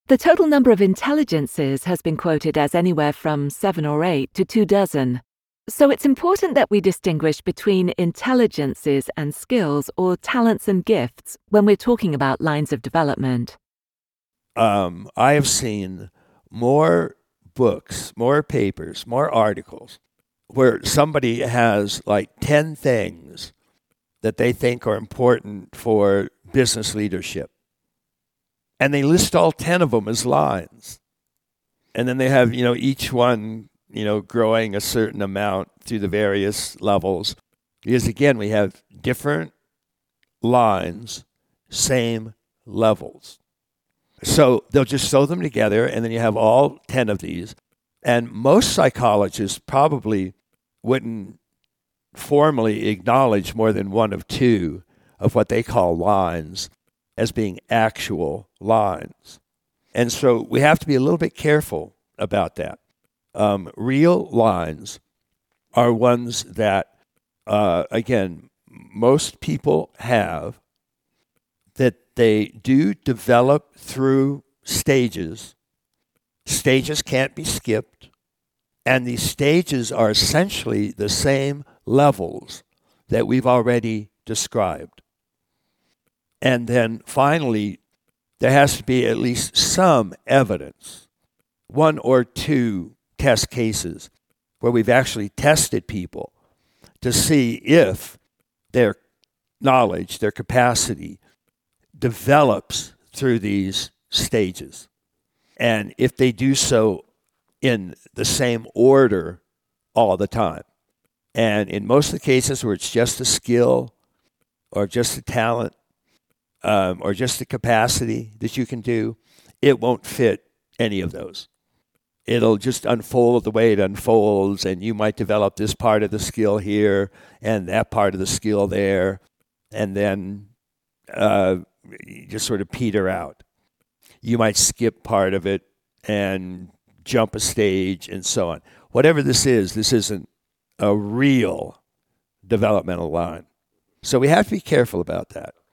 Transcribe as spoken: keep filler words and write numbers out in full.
The total number of intelligences has been quoted as anywhere from seven or eight to two dozen. So it's important that we distinguish between intelligences and skills, or talents and gifts, when we're talking about lines of development. Um, I have seen more books, more papers, more articles where somebody has like ten things that they think are important for business leadership. And they list all ten of them as lines. And then they have, you know, each one, you know, growing a certain amount through the various levels. Because again, we have different lines, same levels. So they'll just sew them together, and then you have all ten of these. And most psychologists probably wouldn't formally acknowledge more than one of two of what they call lines as being actual lines. And so we have to be a little bit careful about that. Um, real lines are ones that, uh, again, most people have, that they do develop through stages. Stages can't be skipped. And these stages are essentially the same levels that we've already described. And then finally, there has to be at least some evidence, one or two test cases, where we've actually tested people to see if their knowledge, their capacity develops through these stages. And if they do so in the same order all the time. And in most of the cases where it's just a skill or just a talent, Um, or just the capacity that you can do, it won't fit any of those. It'll just unfold the way it unfolds, and you might develop this part of the skill here and that part of the skill there, and then uh, you just sort of peter out. You might skip part of it and jump a stage and so on. Whatever this is, this isn't a real developmental line. So we have to be careful about that.